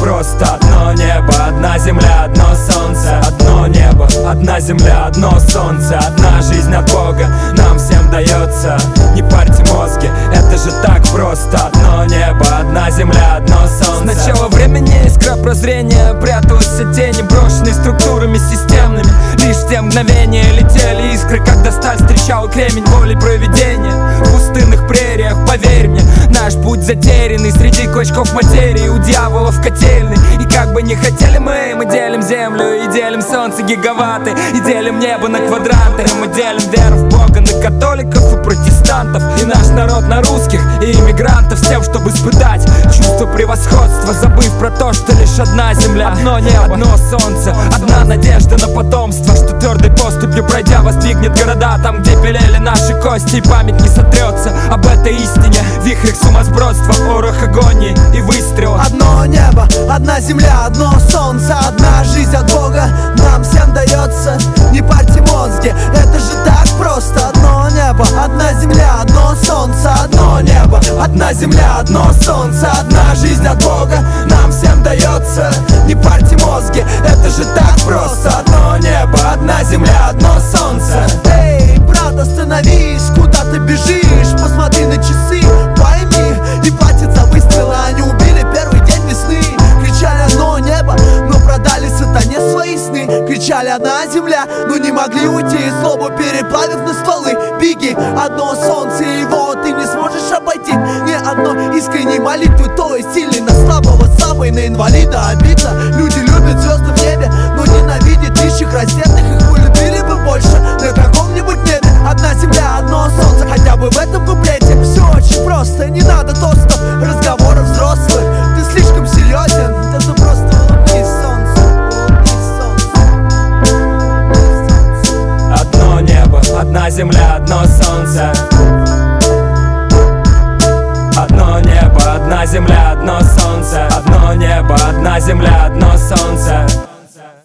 просто. Одно небо, одна земля, одно солнце. Одно небо, одна земля, одно солнце. Одна жизнь от Бога нам всем дается. Не парьте мозги, это же так просто. Одно небо, одна земля, одно солнце. С начала времени искра прозрения пряталась от тени, брошенной структурами системными. Лишь в те мгновения летели искры, когда сталь встречала кремень волей провидения. В пустынных прериях, поверь мне, наш путь затерянный среди клочков материи у дьяволов котельный. И как бы не хотели мы делим землю и делим солнце гигаватты, и делим небо на квадранты. Мы делим веру в Бога на католиков и протестантов, и наш народ на русских и иммигрантов, с тем, чтобы испытать чувство превосходства, забыв про то, что лишь одна земля, одно небо, одно солнце, одна надежда на потомство, что твердой поступью пройдя воздвигнет города там, где белели наши кости, и память не сотрется об этой истине. В вихрях сумасбродства, орах агонии и выстрелов. Одно небо, одна земля, одно солнце. Одна жизнь от Бога нам всем дается. Не парьте мозги, это же так просто. Одно небо, одна земля, одно солнце. Одно небо, одна земля, одно солнце. Одна жизнь от Бога нам всем дается. Не парьте мозги, это же так просто. Одно небо, одна земля, одно солнце. Эй, брат, остановись, куда ты бежишь? Посмотри на часы, пойми, не платят за выстрелы. Они убили первый день весны. Кричали одно небо, но продали сатане свои сны. Кричали одна земля, но не могли уйти, злобу переплавив на стволы. Беги, одно солнце, его ты не сможешь обойти. Ни одной искренней молитвы, то есть сильный на слабого, слабый на инвалида. Обидно, люди любят звезды в небе, но ненавидят нищих, раздетых. Их вы любили бы больше на каком-нибудь небе. Одна земля, одно солнце, хотя бы в этом куплете. Все очень просто, не надо тостов, разговоров взрослых. Ты слишком серьезен, да ты просто улыбнись, солнце, улыбнись, солнце. Одно небо, одна земля, одно солнце.